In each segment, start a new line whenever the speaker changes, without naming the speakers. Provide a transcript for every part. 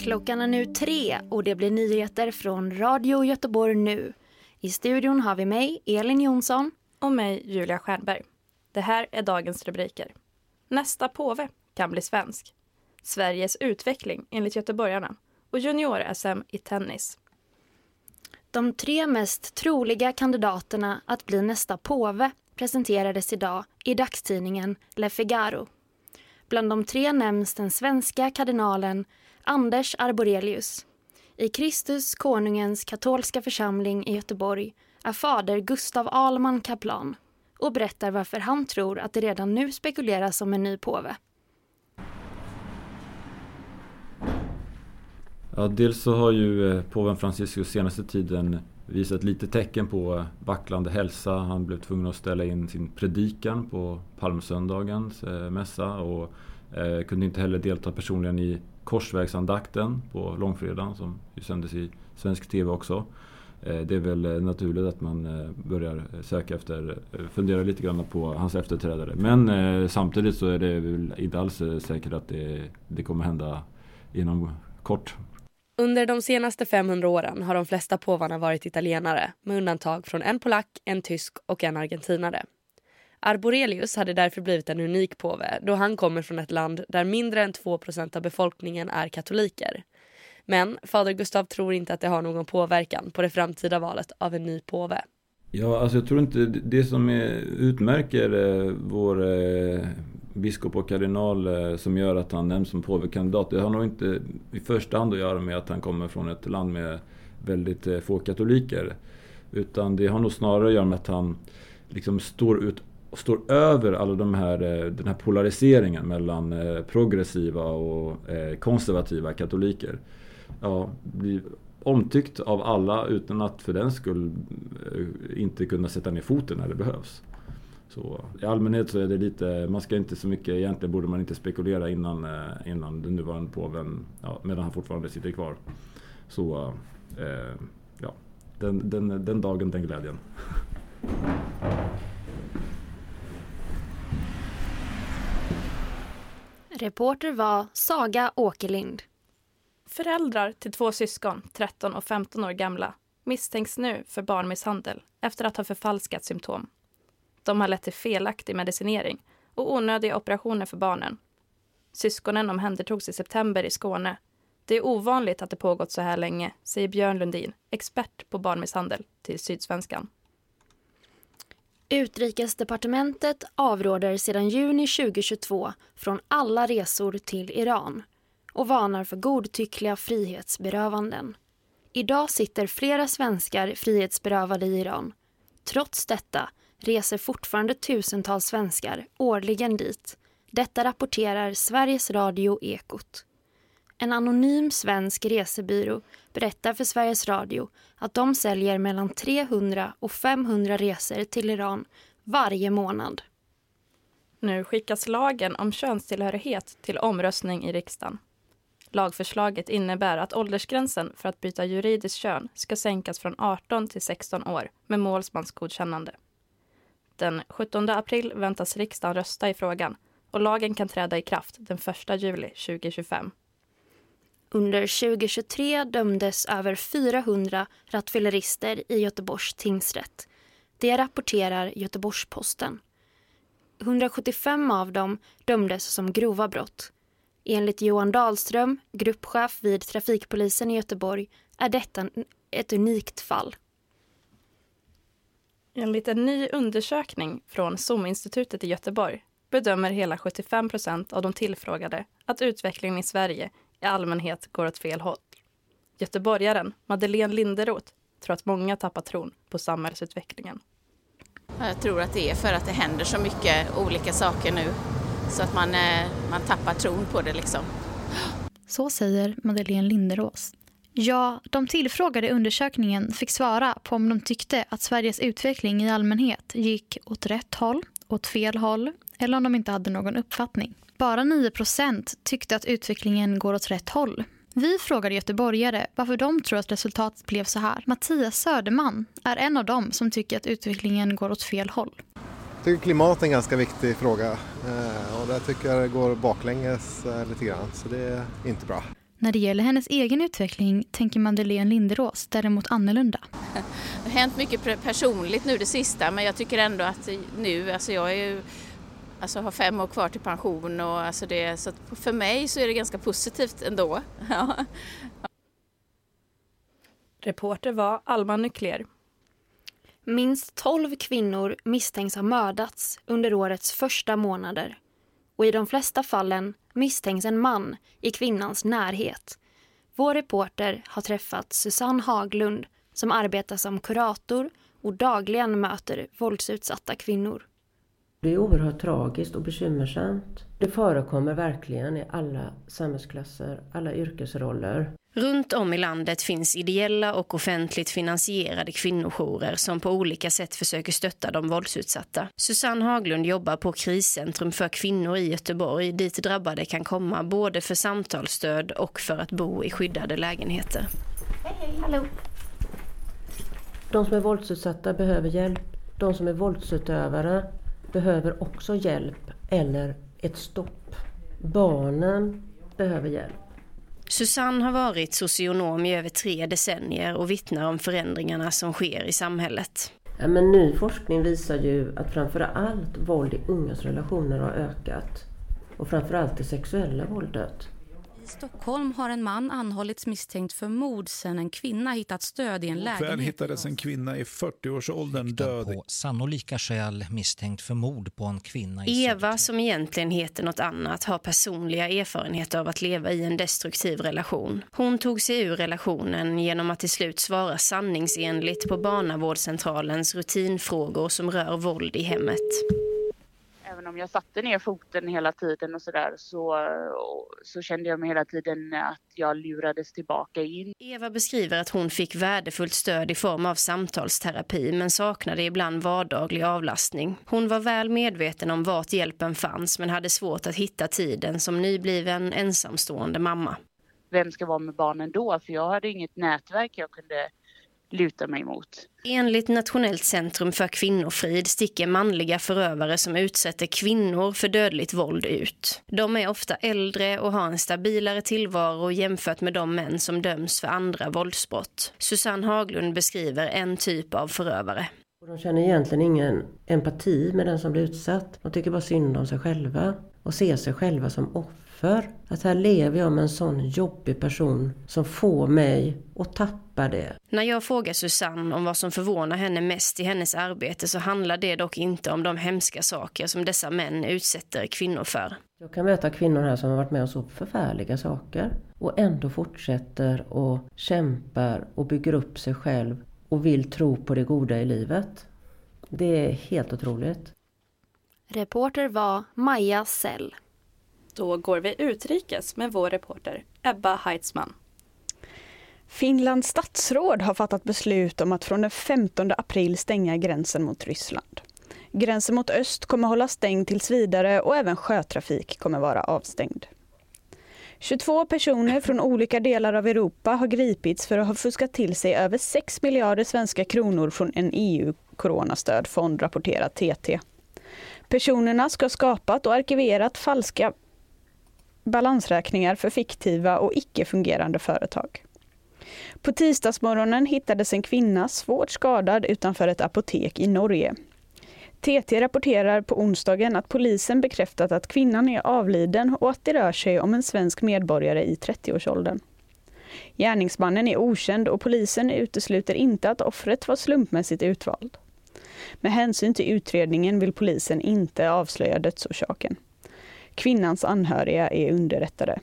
Klockan är nu 3 och det blir nyheter från Radio Göteborg nu. I studion har vi mig, Elin Jonsson.
Och mig, Julia Stjernberg. Det här är dagens rubriker. Nästa påve kan bli svensk. Sveriges utveckling enligt göteborgarna. Och junior-SM i tennis.
De 3 mest troliga kandidaterna att bli nästa påve presenterades idag i dagstidningen Le Figaro. Bland de 3 nämns den svenska kardinalen Anders Arborelius. I Kristus konungens katolska församling i Göteborg är fader Gustav Ahlman kaplan och berättar varför han tror att det redan nu spekuleras om en ny påve.
Ja, dels så har ju påven Franciscus senaste tiden visat lite tecken på vacklande hälsa. Han blev tvungen att ställa in sin predikan på palmsöndagens mässa och kunde inte heller delta personligen i korsvägsandakten på långfredagen som ju sändes i svensk tv också. Det är väl naturligt att man börjar fundera lite grann på hans efterträdare. Men samtidigt så är det väl inte alls säkert att det kommer hända inom kort.
Under de senaste 500 åren har de flesta påvarna varit italienare, med undantag från en polack, en tysk och en argentinare. Arborelius hade därför blivit en unik påve då han kommer från ett land där mindre än 2% av befolkningen är katoliker. Men fader Gustav tror inte att det har någon påverkan på det framtida valet av en ny påve.
Ja, alltså jag tror inte det som utmärker vår biskop och kardinal som gör att han nämns som påvekandidat. Det har nog inte i första hand att göra med att han kommer från ett land med väldigt få katoliker. Utan det har nog snarare att göra med att han liksom står över alla den här polariseringen mellan progressiva och konservativa katoliker. Ja, blir omtyckt av alla utan att för den skull inte kunna sätta ner foten när det behövs. Så i allmänhet så är det lite, man ska inte så mycket, egentligen borde man inte spekulera innan den nuvarande påven, medan han fortfarande sitter kvar. Så den dagen, den glädjen.
Reporter var Saga Åkerlind.
Föräldrar till 2 syskon, 13 och 15 år gamla, misstänks nu för barnmisshandel efter att ha förfalskat symptom. De har lett till felaktig medicinering och onödiga operationer för barnen. Syskonen omhändertogs i september i Skåne. Det är ovanligt att det pågått så här länge, säger Björn Lundin, expert på barnmisshandel, till Sydsvenskan.
Utrikesdepartementet avråder sedan juni 2022 från alla resor till Iran och varnar för godtyckliga frihetsberövanden. Idag sitter flera svenskar frihetsberövade i Iran. Trots detta reser fortfarande tusentals svenskar årligen dit. Detta rapporterar Sveriges Radio Ekot. En anonym svensk resebyrå berättar för Sveriges Radio att de säljer mellan 300 och 500 resor till Iran varje månad.
Nu skickas lagen om könstillhörighet till omröstning i riksdagen. Lagförslaget innebär att åldersgränsen för att byta juridiskt kön ska sänkas från 18 till 16 år med målsmansgodkännande. Den 17 april väntas riksdagen rösta i frågan och lagen kan träda i kraft den 1 juli 2025.
Under 2023 dömdes över 400 rattfyllerister i Göteborgs tingsrätt. Det rapporterar Göteborgs-Posten. 175 av dem dömdes som grova brott. Enligt Johan Dahlström, gruppchef vid trafikpolisen i Göteborg, är detta ett unikt fall.
Enligt en ny undersökning från SOM-institutet i Göteborg bedömer hela 75% av de tillfrågade att utvecklingen i Sverige i allmänhet går åt fel håll. Göteborgaren Madeleine Linderoth tror att många tappar tron på samhällsutvecklingen.
Jag tror att det är för att det händer så mycket olika saker nu så att man tappar tron på det liksom.
Så säger Madeleine Linderoth. Ja, de tillfrågade i undersökningen fick svara på om de tyckte att Sveriges utveckling i allmänhet gick åt rätt håll, åt fel håll eller om de inte hade någon uppfattning. Bara 9% tyckte att utvecklingen går åt rätt håll. Vi frågade göteborgare varför de tror att resultatet blev så här. Mattias Söderman är en av dem som tycker att utvecklingen går åt fel håll.
Jag tycker klimat är en ganska viktig fråga och där tycker jag det går baklänges lite grann, så det är inte bra.
När det gäller hennes egen utveckling tänker Madeleine Linderås däremot annorlunda.
Det har hänt mycket personligt nu det sista, men jag tycker ändå att nu, alltså jag är ju, alltså har 5 år kvar till pension och alltså det, så att för mig så är det ganska positivt ändå. Ja.
Reporter var Alma Nykler.
Minst 12 kvinnor misstänks ha mördats under årets första månader. Och i de flesta fallen misstänks en man i kvinnans närhet. Vår reporter har träffat Susanne Haglund som arbetar som kurator och dagligen möter våldsutsatta kvinnor.
Det är oerhört tragiskt och bekymmersamt. Det förekommer verkligen i alla samhällsklasser, alla yrkesroller.
Runt om i landet finns ideella och offentligt finansierade kvinnojourer som på olika sätt försöker stötta de våldsutsatta. Susanne Haglund jobbar på kriscentrum för kvinnor i Göteborg dit drabbade kan komma både för samtalsstöd och för att bo i skyddade lägenheter.
Hej, hallå! De som är våldsutsatta behöver hjälp. De som är våldsutövare behöver också hjälp eller ett stopp. Barnen behöver hjälp.
Susanne har varit socionom i över 3 decennier och vittnar om förändringarna som sker i samhället.
Ja, men ny forskning visar ju att framförallt våld i ungas relationer har ökat. Och framförallt det sexuella våldet.
I Stockholm har en man anhållits misstänkt för mord sedan en kvinna hittat stöd i en lägenhet.
Kväll hittades en kvinna i 40-årsåldern död.
På sannolika skäl misstänkt för mord på en kvinna i
Eva, som egentligen heter något annat, har personliga erfarenheter av att leva i en destruktiv relation. Hon tog sig ur relationen genom att till slut svara sanningsenligt på barnavårdscentralens rutinfrågor som rör våld i hemmet.
Även om jag satte ner foten hela tiden och sådär så kände jag mig hela tiden att jag lurades tillbaka in.
Eva beskriver att hon fick värdefullt stöd i form av samtalsterapi men saknade ibland vardaglig avlastning. Hon var väl medveten om vart hjälpen fanns men hade svårt att hitta tiden som nybliven ensamstående mamma.
Vem ska vara med barnen då? För jag hade inget nätverk jag kunde luta mig mot.
Enligt Nationellt centrum för kvinnofrid sticker manliga förövare som utsätter kvinnor för dödligt våld ut. De är ofta äldre och har en stabilare tillvaro jämfört med de män som döms för andra våldsbrott. Susanne Haglund beskriver en typ av förövare.
De känner egentligen ingen empati med den som blir utsatt. De tycker bara synd om sig själva och ser sig själva som offer. Att här lever jag med en sån jobbig person som får mig att tappa det.
När jag frågar Susanne om vad som förvånar henne mest i hennes arbete så handlar det dock inte om de hemska saker som dessa män utsätter kvinnor för.
Jag kan möta kvinnor här som har varit med om så förfärliga saker och ändå fortsätter och kämpar och bygger upp sig själv och vill tro på det goda i livet. Det är helt otroligt.
Reporter var Maja Sell.
Då går vi utrikes med vår reporter Ebba Heitzman.
Finlands statsråd har fattat beslut om att från den 15 april stänga gränsen mot Ryssland. Gränsen mot öst kommer hålla stängd tills vidare och även sjötrafik kommer vara avstängd. 22 personer från olika delar av Europa har gripits för att ha fuskat till sig över 6 miljarder svenska kronor från en EU-coronastödfond, rapporterar TT. Personerna ska ha skapat och arkiverat falska balansräkningar för fiktiva och icke-fungerande företag. På tisdagsmorgonen hittades en kvinna svårt skadad utanför ett apotek i Norge. TT rapporterar på onsdagen att polisen bekräftat att kvinnan är avliden och att det rör sig om en svensk medborgare i 30-årsåldern. Gärningsmannen är okänd och polisen utesluter inte att offret var slumpmässigt utvald. Med hänsyn till utredningen vill polisen inte avslöja dödsorsaken. Kvinnans anhöriga är underrättade.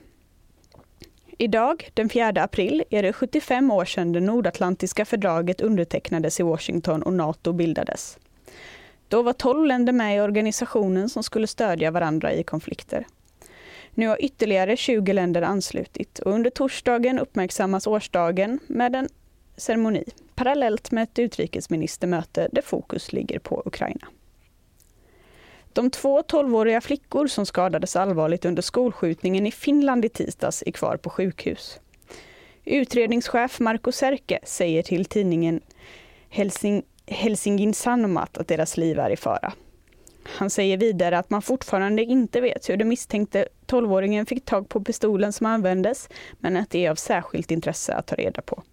Idag, den 4 april, är det 75 år sedan det nordatlantiska fördraget undertecknades i Washington och NATO bildades. Då var 12 länder med i organisationen som skulle stödja varandra i konflikter. Nu har ytterligare 20 länder anslutit och under torsdagen uppmärksammas årsdagen med en ceremoni, parallellt med ett utrikesministermöte där fokus ligger på Ukraina. De 2 12-åriga flickor som skadades allvarligt under skolskjutningen i Finland i tisdags är kvar på sjukhus. Utredningschef Marko Särke säger till tidningen Helsingin Sanomat att deras liv är i fara. Han säger vidare att man fortfarande inte vet hur det misstänkte 12-åringen fick tag på pistolen som användes, men att det är av särskilt intresse att ta reda på.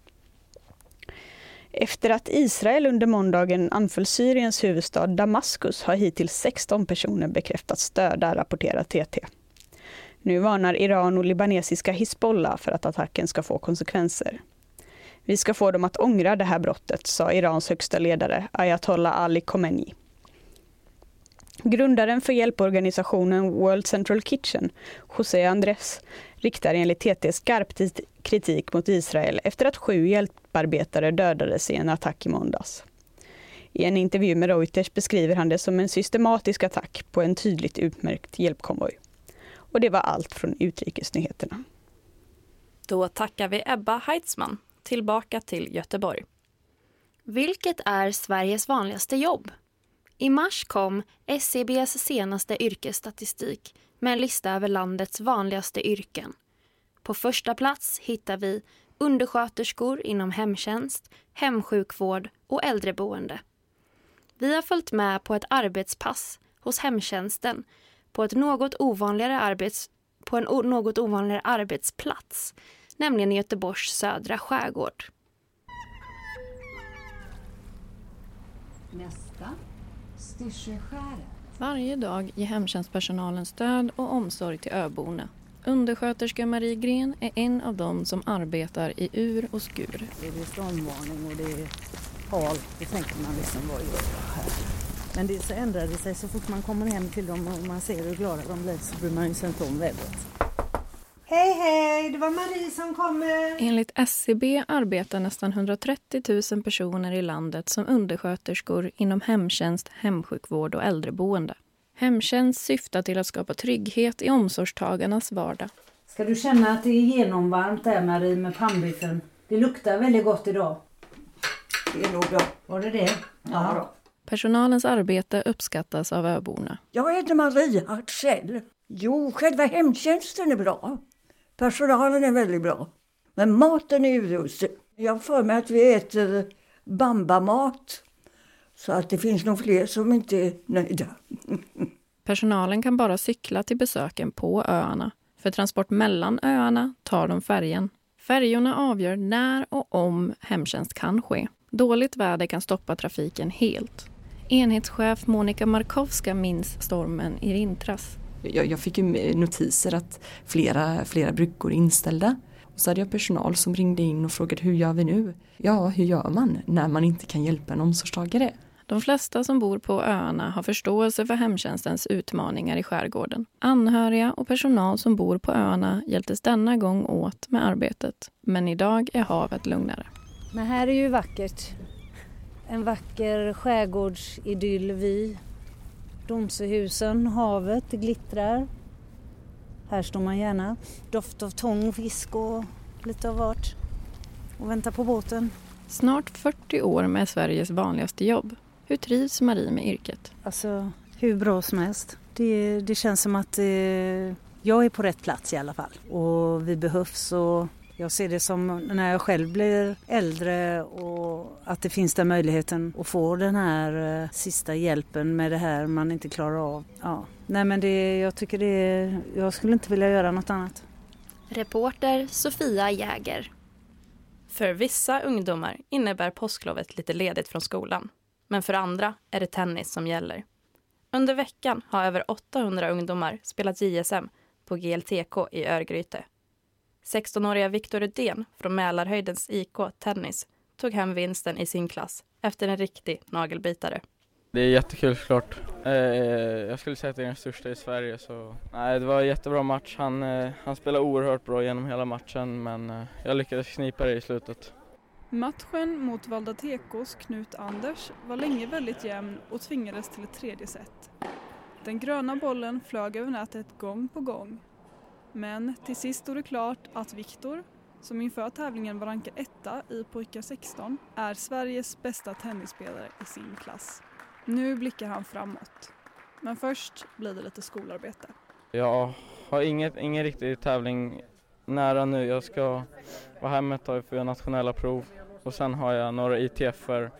Efter att Israel under måndagen anföll Syriens huvudstad Damaskus har hittills 16 personer bekräftats döda, rapporterar TT. Nu varnar Iran och libanesiska Hizbollah för att attacken ska få konsekvenser. Vi ska få dem att ångra det här brottet, sa Irans högsta ledare Ayatollah Ali Khomeini. Grundaren för hjälporganisationen World Central Kitchen, José Andrés, riktar enligt TT skarp kritik mot Israel efter att 7 hjälparbetare dödades i en attack i måndags. I en intervju med Reuters beskriver han det som en systematisk attack på en tydligt utmärkt hjälpkonvoj. Och det var allt från Utrikesnyheterna.
Då tackar vi Ebba Heitzman. Tillbaka till Göteborg.
Vilket är Sveriges vanligaste jobb? I mars kom SCBs senaste yrkesstatistik med en lista över landets vanligaste yrken. På första plats hittar vi undersköterskor inom hemtjänst, hemsjukvård och äldreboende. Vi har följt med på ett arbetspass hos hemtjänsten på en något ovanligare arbetsplats, nämligen i Göteborgs södra skärgård.
Nästa, Styrsöskäret.
Varje dag ger hemtjänstpersonalen stöd och omsorg till öborna. Undersköterska Marie Gren är en av dem som arbetar i ur och skur.
Det är stormvarning och det är halt. Det tänker man liksom, vad gör jag här? Men det så ändrar det sig så fort man kommer hem till dem och man ser hur glada de blir, så blir man ju sent om vädret. Hej hej, det var Marie som kommer.
Enligt SCB arbetar nästan 130 000 personer i landet som undersköterskor inom hemtjänst, hemsjukvård och äldreboende. Hemtjänst syftar till att skapa trygghet i omsorgstagarnas vardag.
Ska du känna att det är genomvarmt där, Marie, med pannbiffen? Det luktar väldigt gott idag. Det är nog bra. Var det det? Ja då.
Personalens arbete uppskattas av öborna.
Jag heter Marie Hartzell. Jo, själva hemtjänsten är bra. Personalen är väldigt bra. Men maten är urusel. Jag får mig att vi äter bambamat. Så att det finns nog fler som inte är nöjda.
Personalen kan bara cykla till besöken på öarna. För transport mellan öarna tar de färjan. Färjorna avgör när och om hemtjänst kan ske. Dåligt väder kan stoppa trafiken helt. Enhetschef Monika Markowska minns stormen i vintras.
Jag fick ju notiser att flera bryggor är inställda. Och så hade jag personal som ringde in och frågade hur gör vi nu? Ja, hur gör man när man inte kan hjälpa en omsorgstagare?
De flesta som bor på öarna har förståelse för hemtjänstens utmaningar i skärgården. Anhöriga och personal som bor på öarna hjälptes denna gång åt med arbetet. Men idag är havet lugnare.
Men här är ju vackert. En vacker skärgårdsidyll vid Domsöhusen, havet, det glittrar. Här står man gärna. Doft av tång, fisk och lite av vart. Och väntar på båten.
Snart 40 år med Sveriges vanligaste jobb. Hur trivs Marie med yrket?
Alltså, hur bra som helst. Det känns som att jag är på rätt plats i alla fall. Och vi behövs och jag ser det som när jag själv blir äldre och att det finns den möjligheten att få den här sista hjälpen med det här man inte klarar av. Ja. Nej men jag skulle inte vilja göra något annat.
Reporter Sofia Jäger.
För vissa ungdomar innebär påsklovet lite ledigt från skolan. Men för andra är det tennis som gäller. Under veckan har över 800 ungdomar spelat JSM på GLTK i Örgryte. 16-åriga Viktor Udén från Mälarhöjdens IK Tennis tog hem vinsten i sin klass efter en riktig nagelbitare.
Det är jättekul såklart. Jag skulle säga att det är den största i Sverige. Så. Nej, det var en jättebra match. Han spelade oerhört bra genom hela matchen, men jag lyckades knipa det i slutet.
Matchen mot Valda TKs Knut Anders var länge väldigt jämn och tvingades till ett tredje set. Den gröna bollen flög över nätet gång på gång. Men till sist stod det klart att Viktor, som inför tävlingen var rankad 1:a i pojkar 16, är Sveriges bästa tennisspelare i sin klass. Nu blickar han framåt. Men först blir det lite skolarbete.
Jag har ingen riktig tävling nära nu. Jag ska vara hemma ett tag för nationella prov. Och sen har jag några ITF:er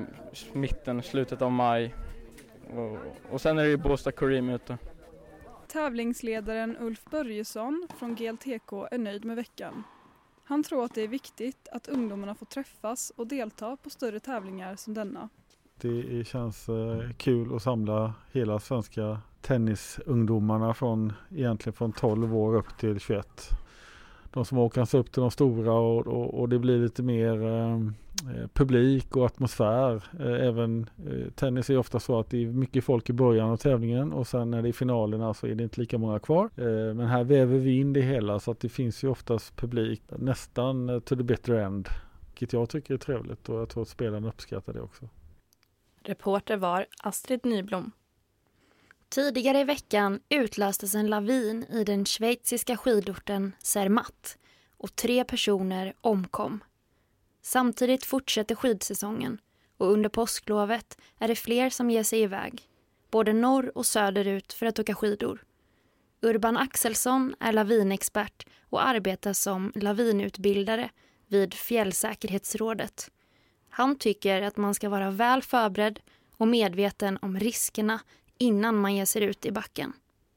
i slutet av maj. Och sen är det ju Båstad Kareem ute.
Tävlingsledaren Ulf Börjesson från GLTK är nöjd med veckan. Han tror att det är viktigt att ungdomarna får träffas och delta på större tävlingar som denna.
Det känns kul att samla hela svenska tennisungdomarna egentligen från 12 år upp till 21. De som åker upp till de stora och det blir lite mer publik och atmosfär. Även tennis är ofta så att det är mycket folk i början av tävlingen och sen när det är finalerna så är det inte lika många kvar. Men här väver vi in det hela så att det finns ju oftast publik nästan to the bitter end. Vilket jag tycker är trevligt och jag tror att spelarna uppskattar det också.
Reporter var Astrid Nyblom.
Tidigare i veckan utlöstes en lavin i den schweiziska skidorten Zermatt och 3 personer omkom. Samtidigt fortsätter skidsäsongen och under påsklovet är det fler som ger sig iväg, både norr och söderut för att åka skidor. Urban Axelsson är lavinexpert och arbetar som lavinutbildare vid Fjällsäkerhetsrådet. Han tycker att man ska vara väl förberedd och medveten om riskerna innan man ger sig ut i backen.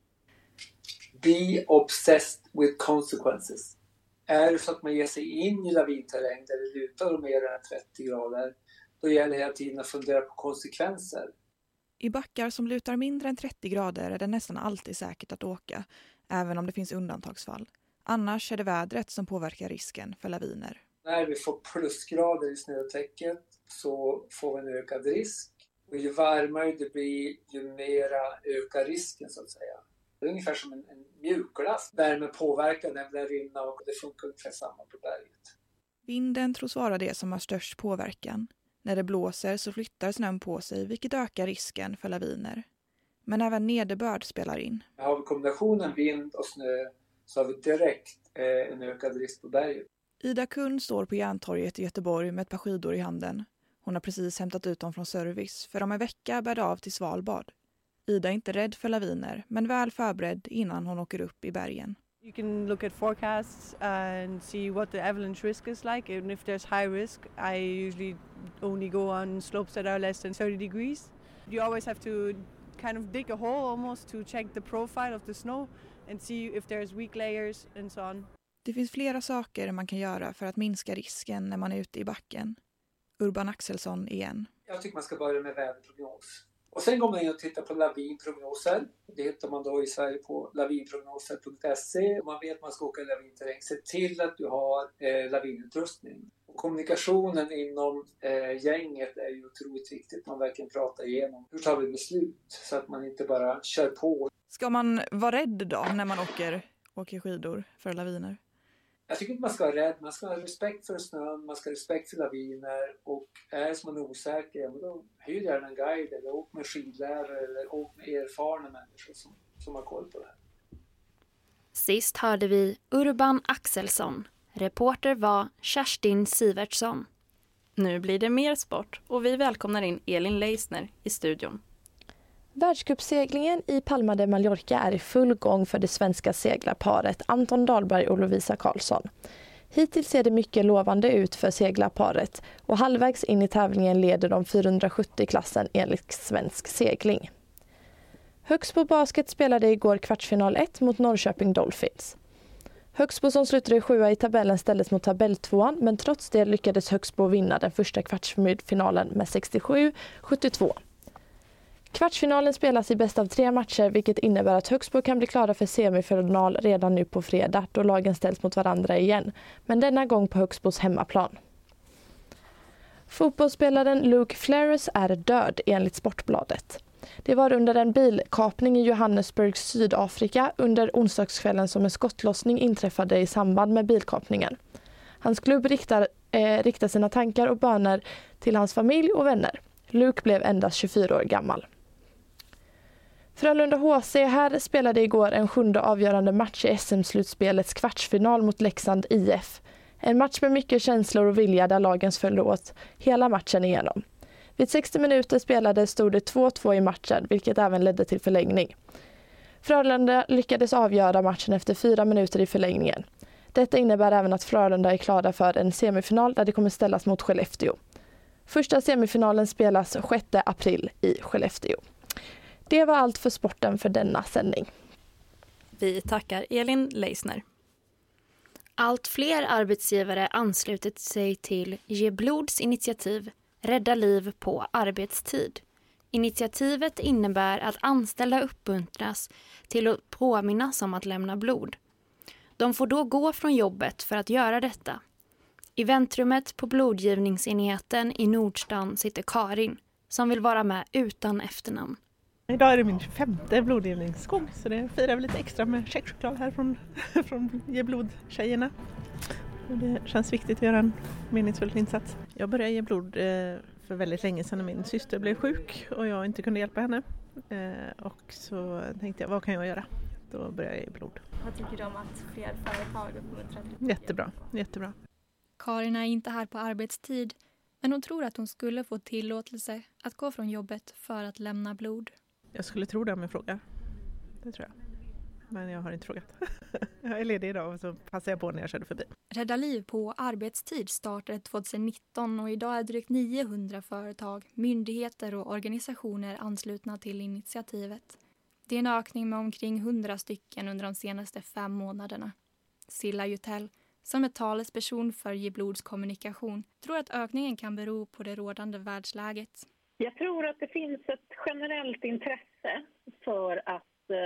Be obsessed with consequences. Är det så att man ger sig in i lavinterräng där det lutar mer än 30 grader, då gäller det hela tiden att fundera på konsekvenser.
I backar som lutar mindre än 30 grader är det nästan alltid säkert att åka, även om det finns undantagsfall. Annars är det vädret som påverkar risken för laviner.
När vi får plusgrader i snötäcket så får vi en ökad risk. Och ju varmare det blir, ju mera ökar risken så att säga. Det är ungefär som en mjukglass. Värme påverkar den där rinna och det funkar ungefär samma på berget.
Vinden tros vara det som har störst påverkan. När det blåser så flyttar snön på sig, vilket ökar risken för laviner. Men även nederbörd spelar in.
Har vi kombinationen vind och snö så har vi direkt en ökad risk på berget.
Ida Kuhn står på Järntorget i Göteborg med ett par skidor i handen. Hon har precis hämtat ut dem från service för om en vecka bär det av till Svalbard. Ida är inte rädd för laviner men väl förberedd innan hon åker upp i bergen.
You can look at forecasts and see what the avalanche risk is like. And if there's high risk, I usually only go on slopes that are less than 30 degrees. You always have to kind of dig a hole almost to check the profile of the snow and see if there's weak layers and so on.
Det finns flera saker man kan göra för att minska risken när man är ute i backen. Urban Axelsson igen.
Jag tycker man ska börja med väderprognos. Och sen går man in och tittar på lavinprognoser. Det hittar man då i Sverige på lavinprognoser.se. Om man vet att man ska åka i lavinterräng, se till att du har lavinutrustning. Och kommunikationen inom gänget är ju otroligt viktigt. Man verkligen pratar igenom hur tar vi beslut så att man inte bara kör på.
Ska man vara rädd då när man åker skidor för laviner?
Jag tycker inte man ska vara rädd, man ska ha respekt för snön, man ska ha respekt för laviner och är det som man är osäker, då hyr gärna en guide eller åk med skidlärare eller åk med erfarna människor som har koll på det här.
Sist hörde vi Urban Axelsson. Reporter var Kerstin Sivertsson.
Nu blir det mer sport och vi välkomnar in Elin Leisner i studion.
Världscupseglingen i Palma de Mallorca är i full gång för det svenska seglarparet Anton Dahlberg och Lovisa Karlsson. Hittills ser det mycket lovande ut för seglarparet och halvvägs in i tävlingen leder de 470-klassen enligt Svensk segling. Högsbo Basket spelade igår kvartsfinal 1 mot Norrköping Dolphins. Högsbo som slutade 7 i tabellen ställdes mot tabelltvåan men trots det lyckades Högsbo vinna den första kvartsfinalen med 67-72. Kvartsfinalen spelas i bäst av 3 matcher vilket innebär att Högsbo kan bli klara för semifinal redan nu på fredag då lagen ställs mot varandra igen, men denna gång på Högsbos hemmaplan. Fotbollsspelaren Luke Flares är död enligt Sportbladet. Det var under en bilkapning i Johannesburg, Sydafrika under onsdagskvällen som en skottlossning inträffade i samband med bilkapningen. Hans klubb riktar sina tankar och böner till hans familj och vänner. Luke blev endast 24 år gammal. Frölunda HC här spelade igår en 7:e avgörande match i SM-slutspelets kvartsfinal mot Leksand IF. En match med mycket känslor och vilja där lagen föll åt hela matchen igenom. Vid 60 minuter stod det 2-2 i matchen vilket även ledde till förlängning. Frölunda lyckades avgöra matchen efter 4 minuter i förlängningen. Detta innebär även att Frölunda är klara för en semifinal där det kommer ställas mot Skellefteå. Första semifinalen spelas 6 april i Skellefteå. Det var allt för sporten för denna sändning.
Vi tackar Elin Leisner.
Allt fler arbetsgivare anslutit sig till Ge blods initiativ Rädda liv på arbetstid. Initiativet innebär att anställda uppmuntras till att påminnas om att lämna blod. De får då gå från jobbet för att göra detta. I väntrummet på blodgivningsenheten i Nordstan sitter Karin som vill vara med utan efternamn.
Idag är det min 25:e blodgivningsgång så det firar vi lite extra med checkchoklad här från Ge blod-tjejerna. Och det känns viktigt att göra en meningsfull insats. Jag började ge blod för väldigt länge sedan när min syster blev sjuk och jag inte kunde hjälpa henne. Och så tänkte jag, vad kan jag göra? Då började jag ge blod.
Vad tycker du om att fler företag uppmuntrar till?
Jättebra.
Karin är inte här på arbetstid, men hon tror att hon skulle få tillåtelse att gå från jobbet för att lämna blod.
Jag skulle tro det om jag frågar. Det tror jag. Men jag har inte frågat. Jag är ledig idag och så passar jag på när jag körde förbi.
Rädda liv på arbetstid startade 2019 och idag är drygt 900 företag, myndigheter och organisationer anslutna till initiativet. Det är en ökning med omkring 100 stycken under de senaste 5 månaderna. Silla Jutell, som är talesperson för Ge blods kommunikation, tror att ökningen kan bero på det rådande världsläget.
Jag tror att det finns ett generellt intresse för att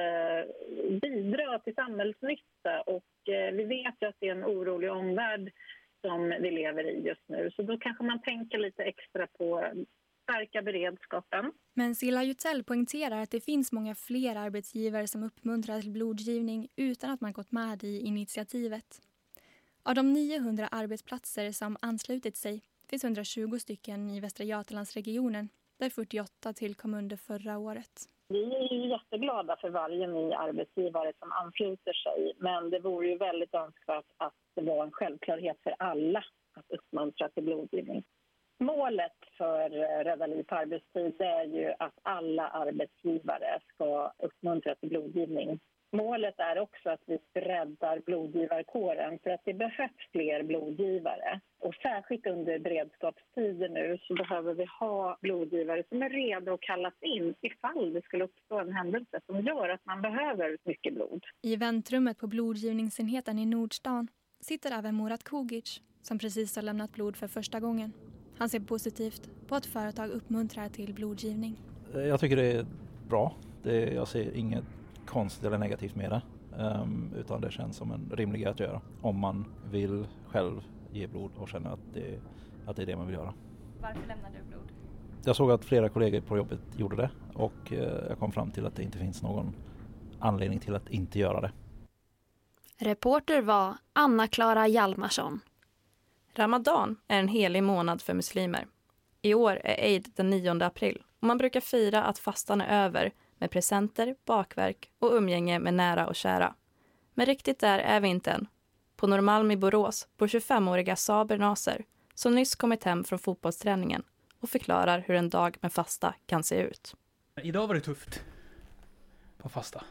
bidra till samhällsnytta och vi vet ju att det är en orolig omvärld som vi lever i just nu. Så då kanske man tänker lite extra på stärka beredskapen.
Men Silla Jutell poängterar att det finns många fler arbetsgivare som uppmuntrar till blodgivning utan att man gått med i initiativet. Av de 900 arbetsplatser som anslutit sig finns 120 stycken i Västra Götalandsregionen, där 48 tillkom under förra året.
Vi är ju jätteglada för varje ny arbetsgivare som ansluter sig, men det vore ju väldigt önskvärt att det var en självklarhet för alla att uppmuntra till blodgivning. Målet för Rädda liv på arbetstid är ju att alla arbetsgivare ska uppmuntra till blodgivning. Målet är också att vi breddar blodgivarkåren för att det behövs fler blodgivare. Och särskilt under beredskapstider nu så behöver vi ha blodgivare som är redo att kallas in ifall det skulle uppstå en händelse som gör att man behöver mycket blod.
I väntrummet på blodgivningsenheten i Nordstan sitter även Murat Kugic som precis har lämnat blod för första gången. Han ser positivt på att företag uppmuntrar till blodgivning.
Jag tycker det är bra. Jag ser inget konstigt eller negativt med det. Utan det känns som en rimlig grej att göra. Om man vill själv ge blod och känner att det är det man vill göra.
Varför lämnar du blod?
Jag såg att flera kollegor på jobbet gjorde det. Och jag kom fram till att det inte finns någon anledning till att inte göra det.
Reporter var Anna-Klara Hjalmarsson.
Ramadan är en helig månad för muslimer. I år är Eid den 9 april och man brukar fira att fastan är över med presenter, bakverk och umgänge med nära och kära. Men riktigt där är vi inte än. På Norrmalm i Borås bor 25-åriga Saber Naser som nyss kommit hem från fotbollsträningen och förklarar hur en dag med fasta kan se ut.
Idag var det tufft på fasta.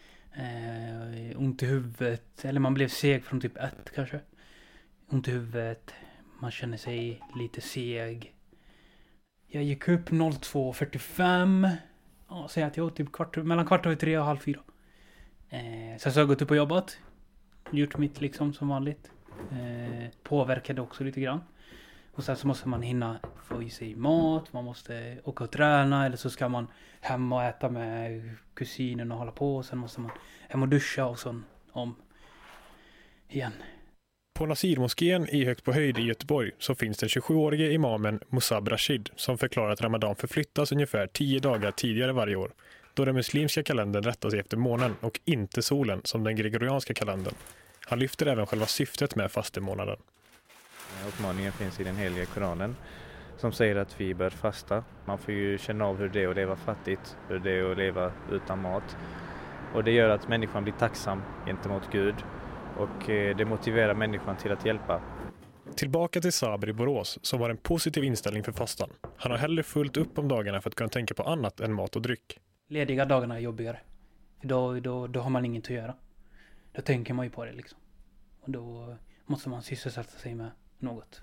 Ont i huvudet, eller man blev seg från typ 1 kanske. Ont i huvudet, man känner sig lite seg. Jag gick upp 02.45. Ja, säg att jag åt typ mellan 3:15 och 3:30. Sen så har jag gått upp och jobbat. Gjort mitt liksom som vanligt. Påverkade också lite grann. Och sen så måste man hinna få i sig mat. Man måste åka och träna. Eller så ska man hem och äta med kusinen och hålla på. Och sen måste man hem och duscha och så om igen.
På Nasir-moskén i Högt på höjd i Göteborg så finns den 27-årige imamen Musab Rashid som förklarar att Ramadan förflyttas ungefär 10 dagar tidigare varje år. Då den muslimska kalendern rättar sig efter månen och inte solen som den gregorianska kalendern. Han lyfter även själva syftet med fastemånaden.
Uppmaningen finns i den heliga Koranen som säger att vi bör fasta. Man får ju känna av hur det är att leva fattigt, hur det är att leva utan mat. Och det gör att människan blir tacksam gentemot Gud. Och det motiverar människan till att hjälpa.
Tillbaka till Saber i Borås som har en positiv inställning för fastan. Han har hellre fullt upp om dagarna för att kunna tänka på annat än mat och dryck.
Lediga dagarna är jobbigare. För då har man inget att göra. Då tänker man ju på det liksom. Och då måste man sysselsätta sig med något.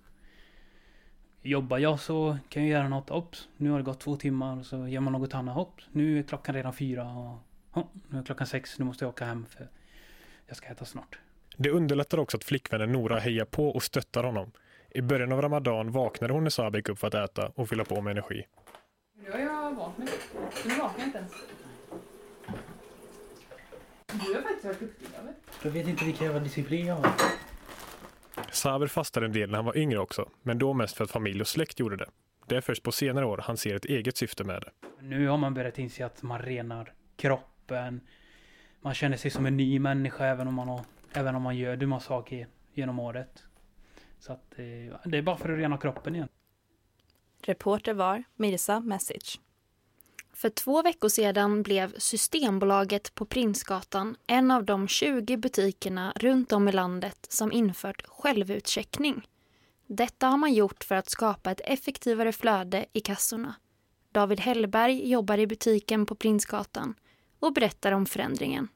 Jobbar jag så kan jag göra något. Opps, nu har det gått 2 timmar och så gör man något annat. Hopp, nu är klockan redan 4 och nu är klockan 6. Nu måste jag åka hem för jag ska äta snart.
Det underlättar också att flickvännen Nora hejar på och stöttar honom. I början av Ramadan vaknade hon när Sabek upp för att äta och fylla på med energi.
Nu har jag vant mig. Nu vaknar jag inte ens. Du har faktiskt varit duktig, eller?
Jag vet inte vilka jävla disciplin jag har.
Saber fastade en del när han var yngre också, men då mest för att familj och släkt gjorde det. Det är först på senare år han ser ett eget syfte med det.
Nu har man börjat inse att man renar kroppen. Man känner sig som en ny människa även om man gör dumma saker genom året. Så att det är bara för att rena kroppen igen.
Reporter var Mirza Mesic.
För 2 veckor sedan blev Systembolaget på Prinsgatan en av de 20 butikerna runt om i landet som infört självutcheckning. Detta har man gjort för att skapa ett effektivare flöde i kassorna. David Hellberg jobbar i butiken på Prinsgatan och berättar om förändringen.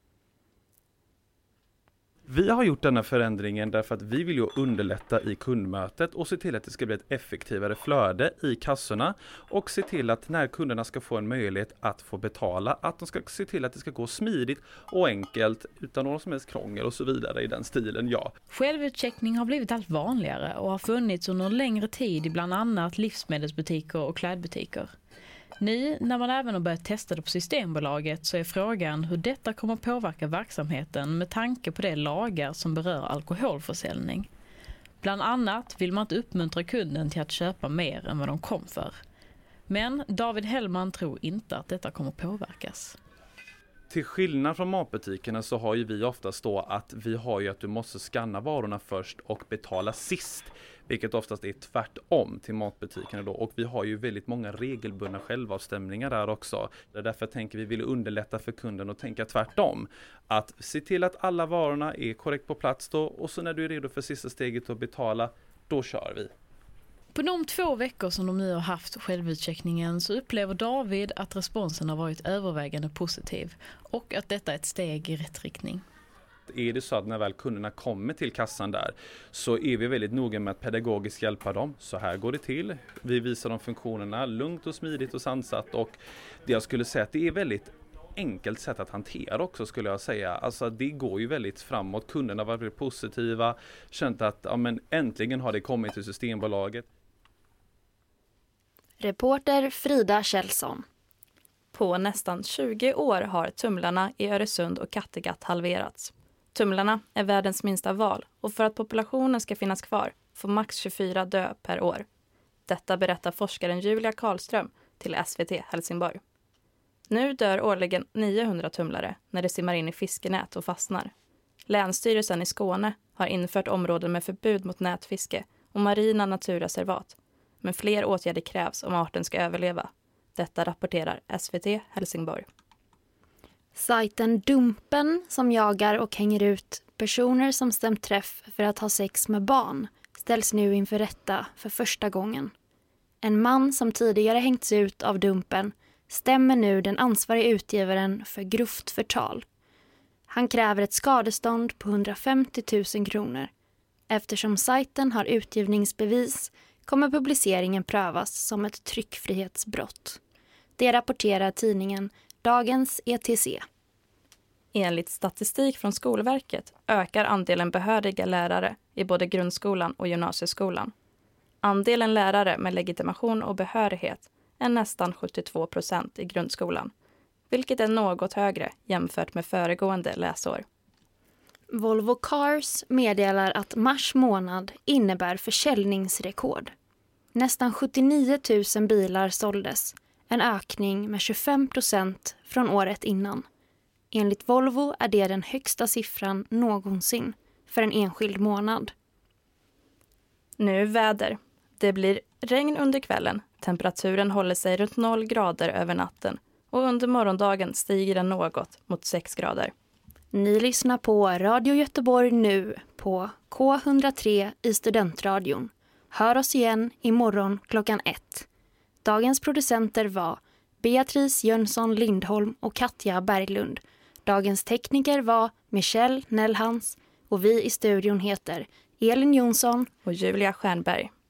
Vi har gjort denna förändringen därför att vi vill ju underlätta i kundmötet och se till att det ska bli ett effektivare flöde i kassorna och se till att när kunderna ska få en möjlighet att få betala, att de ska se till att det ska gå smidigt och enkelt utan någon som helst krångel och så vidare i den stilen, ja.
Självutcheckning har blivit allt vanligare och har funnits under en längre tid i bland annat livsmedelsbutiker och klädbutiker. Nu, när man även har börjat testa det på Systembolaget, så är frågan hur detta kommer påverka verksamheten med tanke på de lagar som berör alkoholförsäljning. Bland annat vill man inte uppmuntra kunden till att köpa mer än vad de kom för. Men David Hellman tror inte att detta kommer påverkas.
Till skillnad från matbutikerna så har ju vi oftast då att vi har ju att du måste skanna varorna först och betala sist. Vilket oftast är tvärtom till matbutikerna då. Och vi har ju väldigt många regelbundna självavstämningar där också. Det är därför tänker vi vill underlätta för kunden och tänka tvärtom. Att se till att alla varorna är korrekt på plats då. Och så när du är redo för sista steget att betala, då kör vi.
På de 2 veckor som de nu har haft självutcheckningen så upplever David att responsen har varit övervägande positiv. Och att detta är ett steg i rätt riktning.
Är det så att när väl kunderna kommer till kassan där så är vi väldigt noga med att pedagogiskt hjälpa dem. Så här går det till. Vi visar dem funktionerna lugnt och smidigt och sansat och det jag skulle säga att det är väldigt enkelt sätt att hantera också skulle jag säga. Alltså det går ju väldigt framåt. Kunderna var väldigt positiva. Känt att ja, men äntligen har det kommit till Systembolaget.
Reporter Frida Kjellson.
På nästan 20 år har tumlarna i Öresund och Kattegatt halverats. Tumlarna är världens minsta val och för att populationen ska finnas kvar får max 24 dö per år. Detta berättar forskaren Julia Karlström till SVT Helsingborg. Nu dör årligen 900 tumlare när de simmar in i fiskenät och fastnar. Länsstyrelsen i Skåne har infört områden med förbud mot nätfiske och marina naturreservat. Men fler åtgärder krävs om arten ska överleva. Detta rapporterar SVT Helsingborg.
Sajten Dumpen som jagar och hänger ut personer som stämt träff för att ha sex med barn ställs nu inför rätta för första gången. En man som tidigare hängts ut av Dumpen stämmer nu den ansvariga utgivaren för grovt förtal. Han kräver ett skadestånd på 150 000 kronor. Eftersom sajten har utgivningsbevis kommer publiceringen prövas som ett tryckfrihetsbrott. Det rapporterar tidningen Dagens ETC.
Enligt statistik från Skolverket ökar andelen behöriga lärare i både grundskolan och gymnasieskolan. Andelen lärare med legitimation och behörighet är nästan 72% i grundskolan, vilket är något högre jämfört med föregående läsår.
Volvo Cars meddelar att mars månad innebär försäljningsrekord. Nästan 79 000 bilar såldes, en ökning med 25% från året innan. Enligt Volvo är det den högsta siffran någonsin för en enskild månad.
Nu väder. Det blir regn under kvällen. Temperaturen håller sig runt 0 grader över natten och under morgondagen stiger den något mot 6 grader.
Ni lyssnar på Radio Göteborg nu på K103 i Studentradion. Hör oss igen imorgon klockan 1. Dagens producenter var Beatrice Jönsson Lindholm och Katja Berglund. Dagens tekniker var Michelle Nellhans och vi i studion heter Elin Jonsson
och Julia Stjernberg.